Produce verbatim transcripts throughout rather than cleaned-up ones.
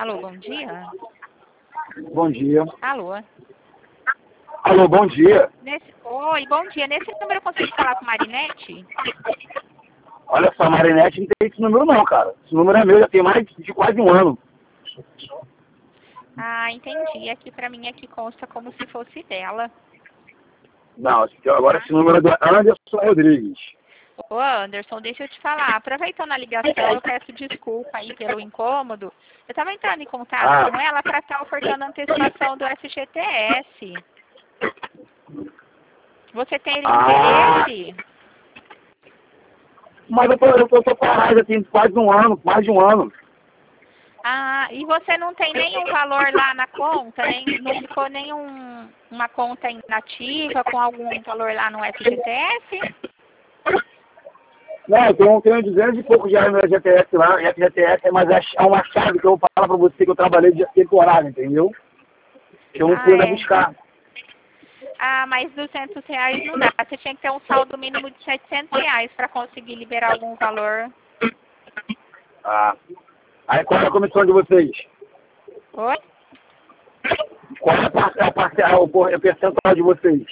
Alô, bom dia. Bom dia. Alô. Alô, bom dia. Nesse... Oi, bom dia. Nesse número eu consigo falar com Marinete? Olha só, Marinete não tem esse número não, cara. Esse número é meu, já tem mais de quase um ano. Ah, entendi. Aqui pra mim aqui consta como se fosse dela. Não, agora esse número é do Anderson Rodrigues. Ô Anderson, deixa eu te falar. Aproveitando a ligação, eu peço desculpa aí pelo incômodo. Eu estava entrando em contato Ah. com ela para estar ofertando a antecipação do F G T S. Você tem Ah. interesse? Mas eu tô, eu tô, tô parado, já tem quase um ano, mais de um ano. Ah, e você não tem nenhum valor lá na conta? Nem, não ficou nenhum uma conta inativa com algum valor lá no F G T S? Não, eu tenho, tenho duzentos e poucos reais no F G T S lá, e F G T S é, mas é uma chave que eu vou falar pra você que eu trabalhei de temporário, entendeu? Que eu não Ah, pude é. buscar. Ah, mas duzentos reais não dá. Você tinha que ter um saldo mínimo de setecentos reais para conseguir liberar algum valor. Ah. Aí qual é a comissão de vocês? Oi? Qual é a parcela, a parcela, o percentual de vocês?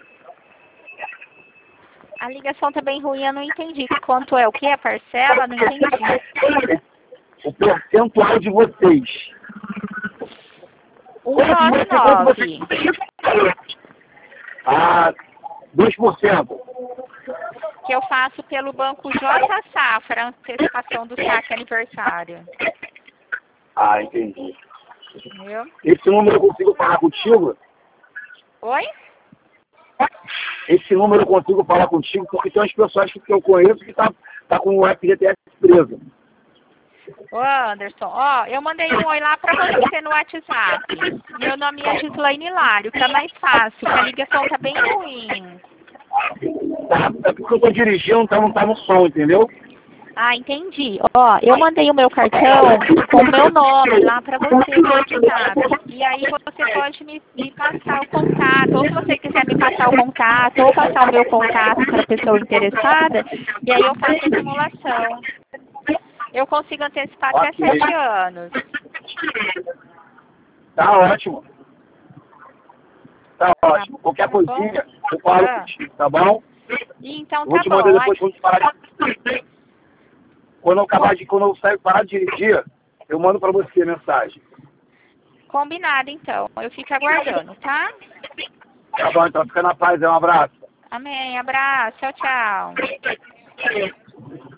A ligação tá bem ruim, eu não entendi. Quanto é o que? A parcela? Não entendi. O percentual de vocês. um vírgula nove. Ah, dois por cento. Que eu faço pelo Banco J Safra, antecipação do saque aniversário. Ah, entendi. Entendeu? Esse número eu consigo falar contigo? Oi? Esse número eu consigo falar contigo porque tem umas pessoas que eu conheço que tá, tá com o F G T S preso. Ô Anderson, ó, eu mandei um oi lá pra você no WhatsApp. Meu nome é Gislaine Hilário, tá mais fácil, que a ligação tá bem ruim. Tá? É porque eu tô dirigindo, então não tá no som, entendeu? Ah, entendi. Ó, eu mandei o meu cartão com o meu nome lá pra você no WhatsApp. E aí você pode me, me passar o contato. Ou se você quiser me passar o contato, ou passar o meu contato para a pessoa interessada, e aí eu faço a simulação. Eu consigo antecipar até Ok. sete anos. Tá ótimo. Tá ótimo. Qualquer Tá bom? coisinha, eu falo Ah. contigo, tá bom? Então Eu vou tá te bom. mandar depois Ai, quando eu parar de... Quando eu acabar de... Quando eu sair parar de dirigir, eu mando pra você a mensagem. combinado então. Eu fico aguardando, tá? Tá bom, então fica na paz, é um abraço. Amém. Abraço. Tchau, tchau.